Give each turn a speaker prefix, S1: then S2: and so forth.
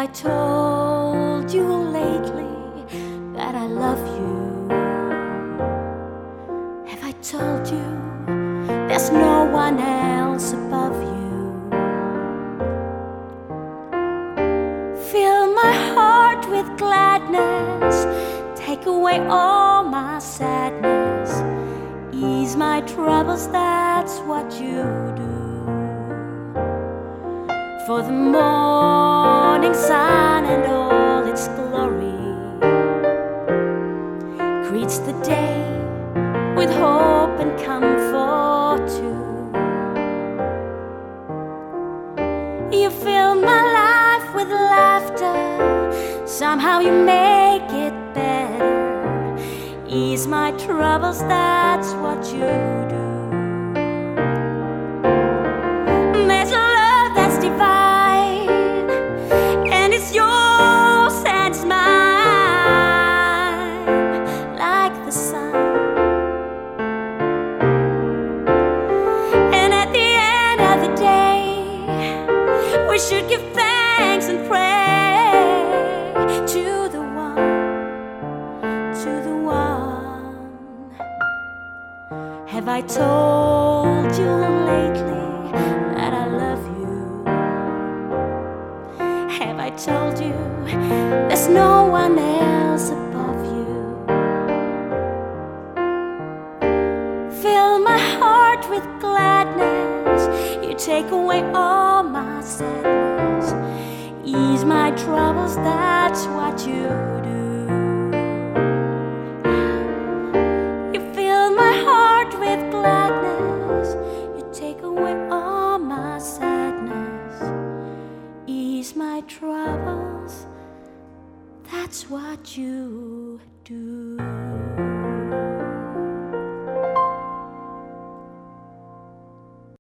S1: told you lately that I love you? Have I told you there's no one else above you? Fill my heart with gladness, take away all my sadness, ease my troubles, that's what you do. For the morning sun and all its glory greets the day with hope and comfort too. You fill my life with laughter, somehow you make it better, ease my troubles, that's what you do. There's a love that's divine, and it's yours and it's mine, like the sun. And at the end of the day, we should give thanks and pray to the one, to the one. Have I told you lately that I love you? Have I told you there's no one else above you? Fill my heart with gladness, you take away all my sadness, ease my troubles, that's what you do. You fill my heart with gladness, you take away all my sadness, ease my troubles, that's what you do.